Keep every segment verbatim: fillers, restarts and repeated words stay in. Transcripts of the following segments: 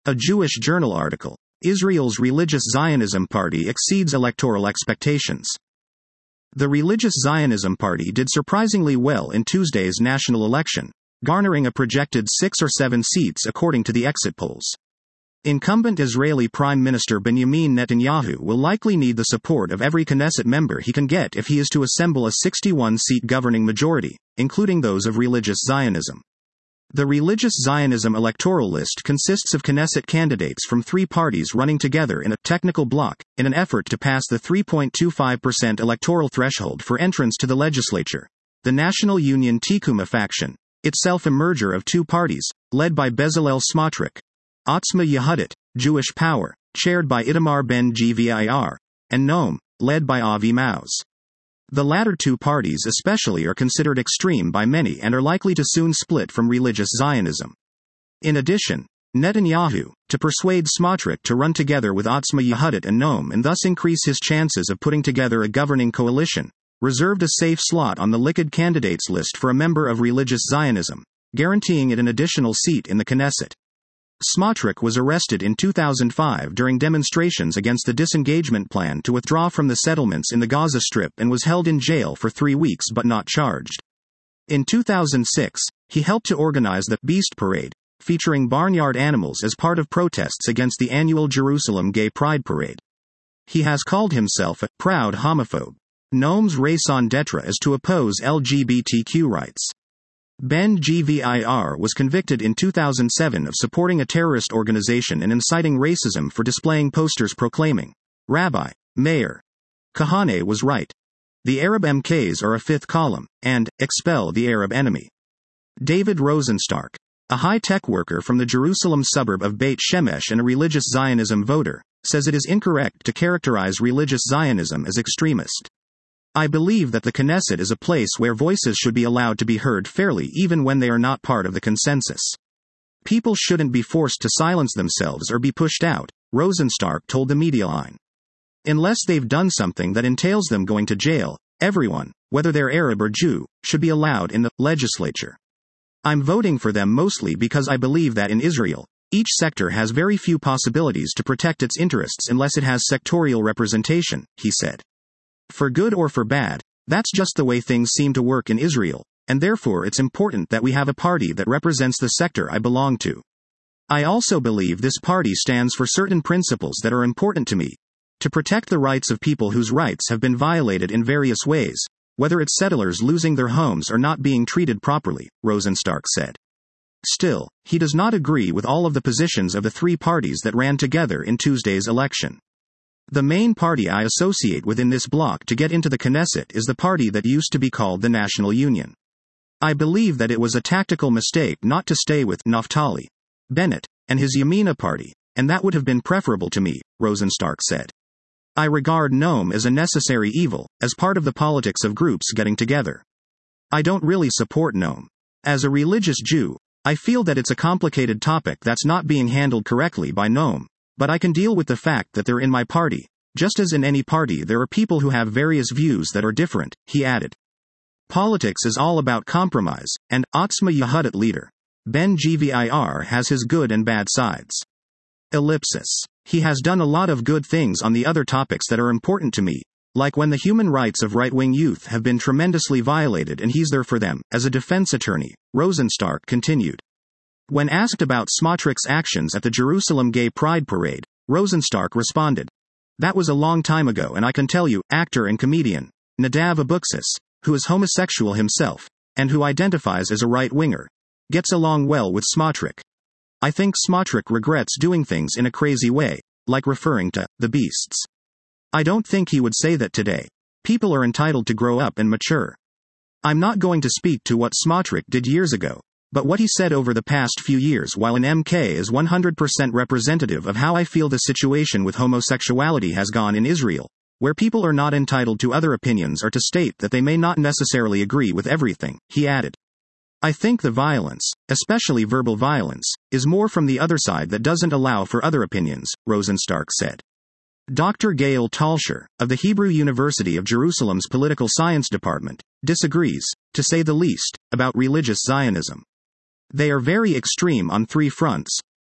A Jewish Journal article. Israel's Religious Zionism Party exceeds electoral expectations. The Religious Zionism Party did surprisingly well in Tuesday's national election, garnering a projected six or seven seats according to the exit polls. Incumbent Israeli Prime Minister Benjamin Netanyahu will likely need the support of every Knesset member he can get if he is to assemble a sixty-one seat governing majority, including those of Religious Zionism. The Religious Zionism electoral list consists of Knesset candidates from three parties running together in a technical bloc, in an effort to pass the three point two five percent electoral threshold for entrance to the legislature. The National Union Tikuma faction, itself a merger of two parties, led by Bezalel Smotrich, Otzma Yehudit, Jewish Power, chaired by Itamar Ben-Gvir, and Noam, led by Avi Maoz. The latter two parties especially are considered extreme by many and are likely to soon split from Religious Zionism. In addition, Netanyahu, to persuade Smotrich to run together with Otzma Yehudit and Noam and thus increase his chances of putting together a governing coalition, reserved a safe slot on the Likud candidates list for a member of Religious Zionism, guaranteeing it an additional seat in the Knesset. Smotrich was arrested in two thousand five during demonstrations against the disengagement plan to withdraw from the settlements in the Gaza Strip and was held in jail for three weeks but not charged. In two thousand six, he helped to organize the Beast Parade, featuring barnyard animals as part of protests against the annual Jerusalem Gay Pride Parade. He has called himself a proud homophobe. Noam's raison d'etre is to oppose L G B T Q rights. Ben-Gvir was convicted in two thousand seven of supporting a terrorist organization and inciting racism for displaying posters proclaiming, "Rabbi, Mayor, Kahane was right. The Arab M Ks are a fifth column," and "expel the Arab enemy." David Rosenstark, a high-tech worker from the Jerusalem suburb of Beit Shemesh and a Religious Zionism voter, says it is incorrect to characterize Religious Zionism as extremist. "I believe that the Knesset is a place where voices should be allowed to be heard fairly even when they are not part of the consensus. People shouldn't be forced to silence themselves or be pushed out," Rosenstark told the Medialine. "Unless they've done something that entails them going to jail, everyone, whether they're Arab or Jew, should be allowed in the legislature. I'm voting for them mostly because I believe that in Israel, each sector has very few possibilities to protect its interests unless it has sectorial representation," he said. "For good or for bad, that's just the way things seem to work in Israel, and therefore it's important that we have a party that represents the sector I belong to. I also believe this party stands for certain principles that are important to me. To protect the rights of people whose rights have been violated in various ways, whether it's settlers losing their homes or not being treated properly," Rosenstark said. Still, he does not agree with all of the positions of the three parties that ran together in Tuesday's election. "The main party I associate with in this bloc to get into the Knesset is the party that used to be called the National Union. I believe that it was a tactical mistake not to stay with Naftali Bennett and his Yamina party, and that would have been preferable to me," Rosenstark said. "I regard Noam as a necessary evil, as part of the politics of groups getting together. I don't really support Noam. As a religious Jew, I feel that it's a complicated topic that's not being handled correctly by Noam. But I can deal with the fact that they're in my party. Just as in any party there are people who have various views that are different," he added. "Politics is all about compromise, and Otzma Yehudit leader Ben-Gvir has his good and bad sides. Ellipsis. He has done a lot of good things on the other topics that are important to me, like when the human rights of right-wing youth have been tremendously violated and he's there for them, as a defense attorney," Rosenstark continued. When asked about Smotrich's actions at the Jerusalem Gay Pride Parade, Rosenstark responded, "That was a long time ago and I can tell you, actor and comedian, Nadav Abuxis, who is homosexual himself, and who identifies as a right-winger, gets along well with Smotrich. I think Smotrich regrets doing things in a crazy way, like referring to the beasts. I don't think he would say that today. People are entitled to grow up and mature. I'm not going to speak to what Smotrich did years ago, but what he said over the past few years while an M K is one hundred percent representative of how I feel the situation with homosexuality has gone in Israel, where people are not entitled to other opinions or to state that they may not necessarily agree with everything," he added. "I think the violence, especially verbal violence, is more from the other side that doesn't allow for other opinions," Rosenstark said. Doctor Gail Talsher, of the Hebrew University of Jerusalem's Political Science Department, disagrees, to say the least, about Religious Zionism. "They are very extreme on three fronts.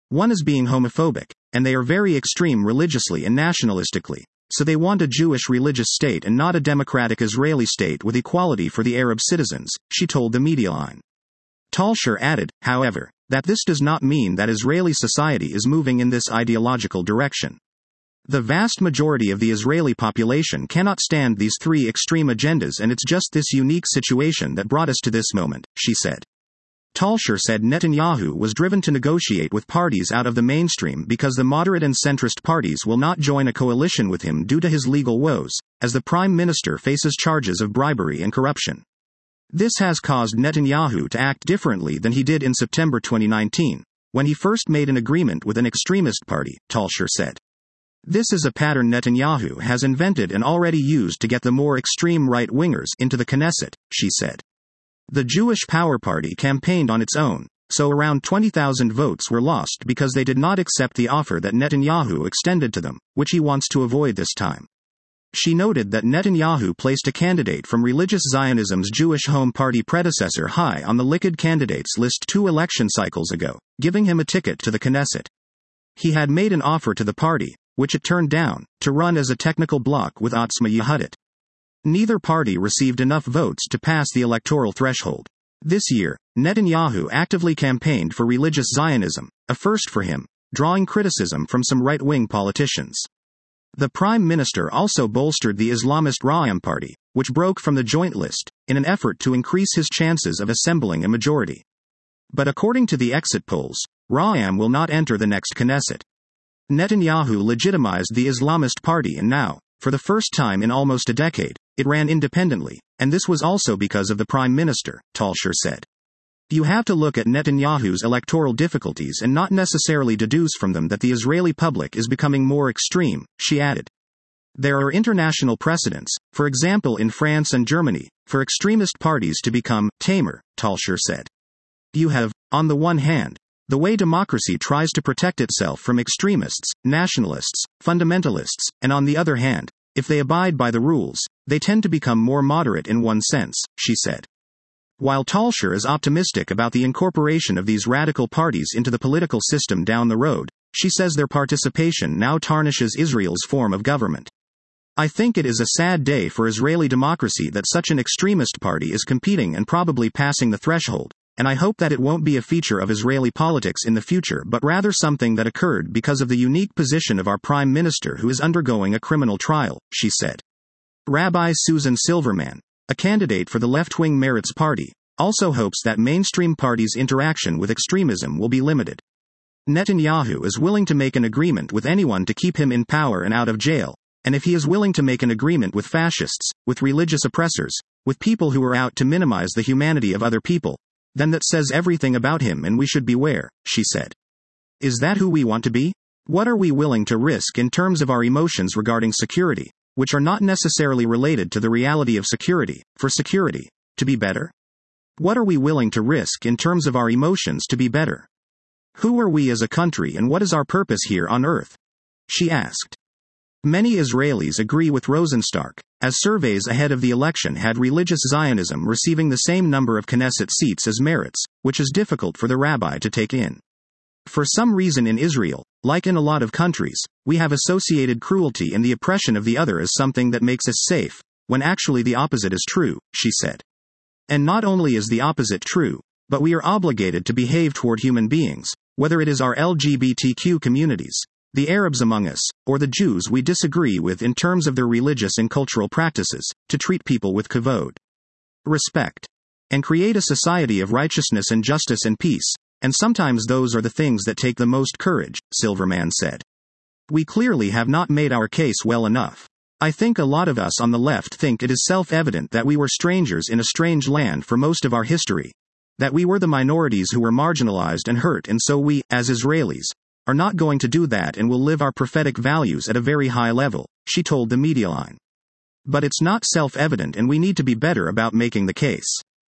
One is being homophobic, and they are very extreme religiously and nationalistically. So they want a Jewish religious state and not a democratic Israeli state with equality for the Arab citizens, she told the media line. Talsher added, however, that this does not mean that Israeli society is moving in this ideological direction. The vast majority of the Israeli population cannot stand these three extreme agendas, and it's just this unique situation that brought us to this moment, she said. Talsher said Netanyahu was driven to negotiate with parties out of the mainstream because the moderate and centrist parties will not join a coalition with him due to his legal woes, as the prime minister faces charges of bribery and corruption. This has caused Netanyahu to act differently than he did in September twenty nineteen, when he first made an agreement with an extremist party, Talsher said. This is a pattern Netanyahu has invented and already used to get the more extreme right-wingers into the Knesset, she said. The Jewish Power Party campaigned on its own, so around twenty thousand votes were lost because they did not accept the offer that Netanyahu extended to them, which he wants to avoid this time. She noted that Netanyahu placed a candidate from Religious Zionism's Jewish Home Party predecessor high on the Likud candidates list two election cycles ago, giving him a ticket to the Knesset. He had made an offer to the party, which it turned down, to run as a technical bloc with Otzma Yehudit. Neither party received enough votes to pass the electoral threshold. This year, Netanyahu actively campaigned for religious Zionism, a first for him, drawing criticism from some right-wing politicians. The prime minister also bolstered the Islamist Ra'am party, which broke from the joint list, in an effort to increase his chances of assembling a majority. But according to the exit polls, Ra'am will not enter the next Knesset. Netanyahu legitimized the Islamist party, and now, for the first time in almost a decade, it ran independently, and this was also because of the prime minister, Talsher said. You have to look at Netanyahu's electoral difficulties and not necessarily deduce from them that the Israeli public is becoming more extreme, she added. There are international precedents, for example in France and Germany, for extremist parties to become tamer, Talsher said. You have, on the one hand, the way democracy tries to protect itself from extremists, nationalists, fundamentalists, and on the other hand, if they abide by the rules, they tend to become more moderate in one sense, she said. While Talsher is optimistic about the incorporation of these radical parties into the political system down the road, she says their participation now tarnishes Israel's form of government. I think it is a sad day for Israeli democracy that such an extremist party is competing and probably passing the threshold, and I hope that it won't be a feature of Israeli politics in the future but rather something that occurred because of the unique position of our prime minister who is undergoing a criminal trial, she said. Rabbi Susan Silverman, a candidate for the left-wing Meretz Party, also hopes that mainstream parties' interaction with extremism will be limited. Netanyahu is willing to make an agreement with anyone to keep him in power and out of jail, and if he is willing to make an agreement with fascists, with religious oppressors, with people who are out to minimize the humanity of other people, then that says everything about him and we should beware, she said. Is that who we want to be? What are we willing to risk in terms of our emotions regarding security, which are not necessarily related to the reality of security, for security, to be better? What are we willing to risk in terms of our emotions to be better? Who are we as a country and what is our purpose here on earth? She asked. Many Israelis agree with Rosenstark, as surveys ahead of the election had religious Zionism receiving the same number of Knesset seats as Meretz, which is difficult for the rabbi to take in. For some reason in Israel, like in a lot of countries, we have associated cruelty and the oppression of the other as something that makes us safe, when actually the opposite is true, she said. And not only is the opposite true, but we are obligated to behave toward human beings, whether it is our L G B T Q communities, the Arabs among us, or the Jews we disagree with in terms of their religious and cultural practices, to treat people with kavod, respect, and create a society of righteousness and justice and peace, and sometimes those are the things that take the most courage, Silverman said. We clearly have not made our case well enough. I think a lot of us on the left think it is self-evident that we were strangers in a strange land for most of our history, that we were the minorities who were marginalized and hurt, and so we, as Israelis, are not going to do that and will live our prophetic values at a very high level, she told the media line. But it's not self-evident and we need to be better about making the case.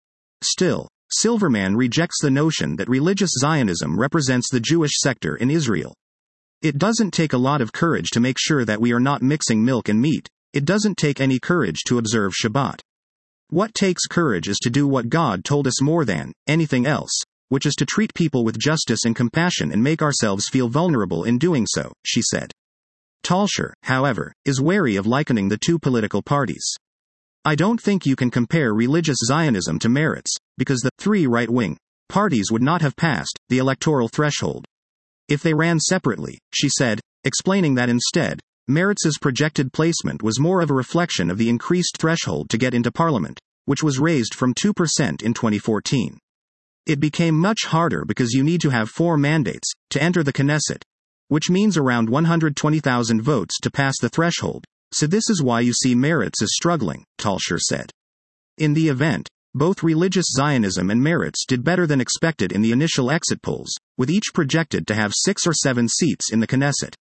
Still, Silverman rejects the notion that religious Zionism represents the Jewish sector in Israel. It doesn't take a lot of courage to make sure that we are not mixing milk and meat. It doesn't take any courage to observe Shabbat. What takes courage is to do what God told us more than anything else, which is to treat people with justice and compassion and make ourselves feel vulnerable in doing so, she said. Talsher, however, is wary of likening the two political parties. I don't think you can compare religious Zionism to Meretz, because the three right-wing parties would not have passed the electoral threshold if they ran separately, she said, explaining that instead, Meretz's projected placement was more of a reflection of the increased threshold to get into parliament, which was raised from two percent in twenty fourteen. It became much harder because you need to have four mandates to enter the Knesset, which means around one hundred twenty thousand votes to pass the threshold, so this is why you see Meretz is struggling, Talsher said. In the event, both religious Zionism and Meretz did better than expected in the initial exit polls, with each projected to have six or seven seats in the Knesset.